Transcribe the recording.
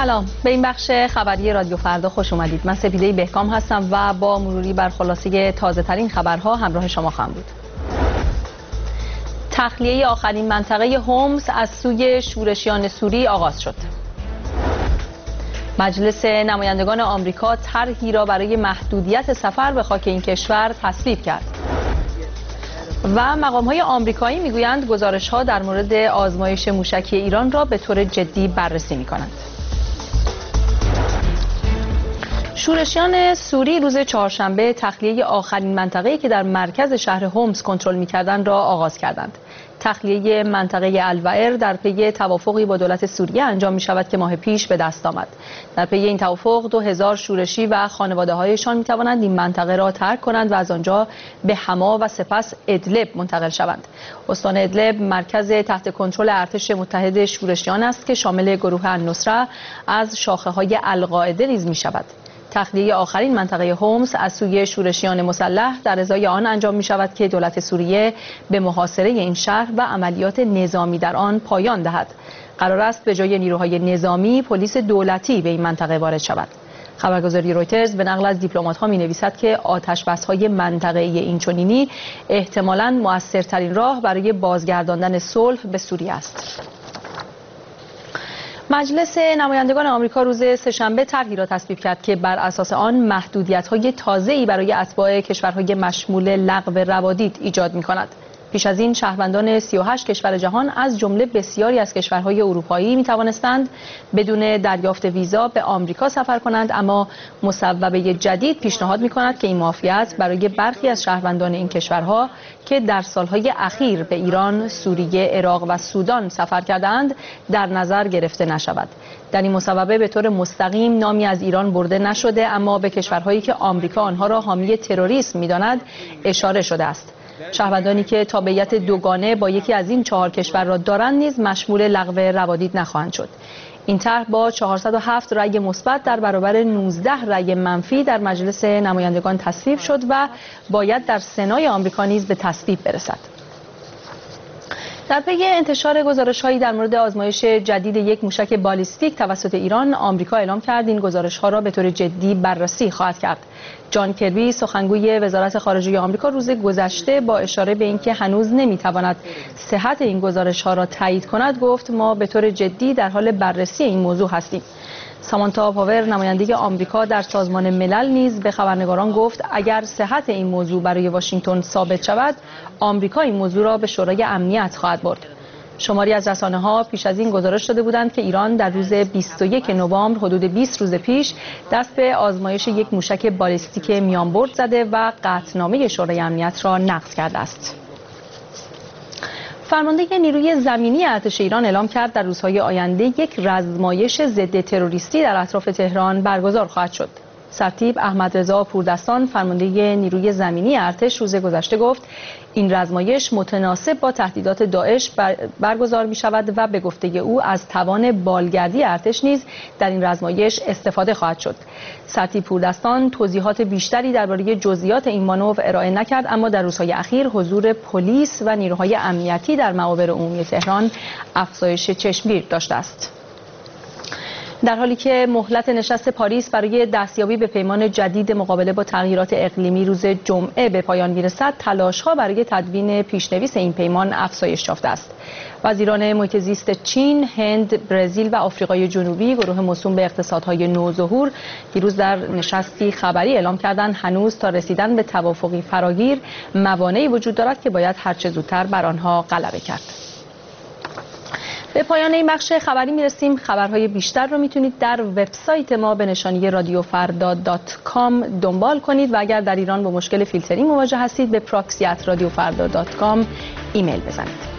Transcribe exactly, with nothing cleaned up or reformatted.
سلام، به این بخش خبری رادیو فردا خوش اومدید. من سپیده بهکام هستم و با مروری بر خلاصه تازه ترین خبرها همراه شما خواهم بود. تخلیه آخرین منطقه هومس از سوی شورشیان سوری آغاز شد. مجلس نمایندگان آمریکا طرحی را برای محدودیت سفر به خاک این کشور تصویب کرد. و مقام‌های آمریکایی میگویند گزارش‌ها در مورد آزمایش موشکی ایران را به طور جدی بررسی می‌کنند. شورشیان سوری روز چهارشنبه تخلیه آخرین منطقه‌ای که در مرکز شهر هومس کنترل می‌کردند را آغاز کردند. تخلیه منطقه الوئر در پی توافقی با دولت سوریه انجام می‌شود که ماه پیش به دست آمد. در پی این توافق دو هزار شورشی و خانواده‌هایشان می‌توانند این منطقه را ترک کنند و از آنجا به حما و سپس ادلب منتقل شوند. استان ادلب مرکز تحت کنترل ارتش متحد شورشیان است که شامل گروه النصره از شاخه‌های القاعده نیز می‌شود. تخلیه آخرین منطقه هومس از سوی شورشیان مسلح در ازای آن انجام می شود که دولت سوریه به محاصره این شهر و عملیات نظامی در آن پایان دهد. قرار است به جای نیروهای نظامی پلیس دولتی به این منطقه وارد شود. خبرگزاری رویترز به نقل از دیپلمات‌ها می نویسد که آتش‌بس‌های منطقه‌ای اینچنینی احتمالاً مؤثرترین راه برای بازگرداندن صلح به سوریه است. مجلس نمایندگان آمریکا روز سه‌شنبه طرحی را تصویب کرد که بر اساس آن محدودیت‌های تازه‌ای برای اتباع کشورهای مشمول لغو روادید ایجاد می‌کند. پیش از این شهروندان سی و هشت کشور جهان از جمله بسیاری از کشورهای اروپایی می‌توانستند بدون دریافت ویزا به آمریکا سفر کنند، اما مصوبه جدید پیشنهاد می‌کند که این معافیت برای برخی از شهروندان این کشورها که در سالهای اخیر به ایران، سوریه، عراق و سودان سفر کردند در نظر گرفته نشود. در این مصوبه به طور مستقیم نامی از ایران برده نشده، اما به کشورهایی که آمریکا آنها را حامی تروریسم می‌داند اشاره شده است. شهروندانی که تابعیت دوگانه با یکی از این چهار کشور را دارند نیز مشمول لغو روادید نخواهند شد. این طرح با چهارصد و هفت رأی مثبت در برابر نوزده رأی منفی در مجلس نمایندگان تصویب شد و باید در سنای آمریکا نیز به تصویب برسد. در پی انتشار گزارش‌هایی در مورد آزمایش جدید یک موشک بالیستیک توسط ایران، آمریکا اعلام کرد این گزارش‌ها را به طور جدی بررسی خواهد کرد. جان کربی سخنگوی وزارت خارجه آمریکا روز گذشته با اشاره به اینکه هنوز نمی‌تواند صحت این گزارش‌ها را تایید کند گفت ما به طور جدی در حال بررسی این موضوع هستیم. سامانتا پاور نماینده آمریکا در سازمان ملل نیز به خبرنگاران گفت اگر صحت این موضوع برای واشنگتن ثابت شود، آمریکا این موضوع را به شورای امنیت خواهد برد. شماری از رسانه‌ها پیش از این گزارش داده بودند که ایران در روز بیست و یکم نوامبر حدود بیست روز پیش دست به آزمایش یک موشک بالیستیک میانبرد زده و قطعنامه شورای امنیت را نقض کرده است. فرمانده نیروی زمینی ارتش ایران اعلام کرد در روزهای آینده یک رزمایش ضد تروریستی در اطراف تهران برگزار خواهد شد. سرتیپ احمدرضا پوردستان فرمانده نیروی زمینی ارتش روز گذشته گفت این رزمایش متناسب با تهدیدات داعش برگزار می شود و به گفته او از توان بالگردی ارتش نیز در این رزمایش استفاده خواهد شد. سرتیپ پوردستان توضیحات بیشتری درباره جزئیات این مانور ارائه نکرد، اما در روزهای اخیر حضور پلیس و نیروهای امنیتی در معابر عمومی تهران افزایش چشمگیر داشته است. در حالی که مهلت نشست پاریس برای دستیابی به پیمان جدید مقابله با تغییرات اقلیمی روز جمعه به پایان میرسد، تلاش‌ها برای تدوین پیشنویس این پیمان افزایش یافته است. وزیران محیط زیست چین، هند، برزیل و آفریقای جنوبی، گروه موسوم به اقتصادهای نوظهور، دیروز در نشستی خبری اعلام کردند هنوز تا رسیدن به توافقی فراگیر موانعی وجود دارد که باید هرچه زودتر بر آنها غلبه کرد. به پایان این بخش خبری میرسیم. خبرهای بیشتر رو میتونید در وبسایت ما به نشانی رادیو فردا دات کام دنبال کنید و اگر در ایران با مشکل فیلترینگ مواجه هستید به پراکسی ات رادیو فردا دات کام ایمیل بزنید.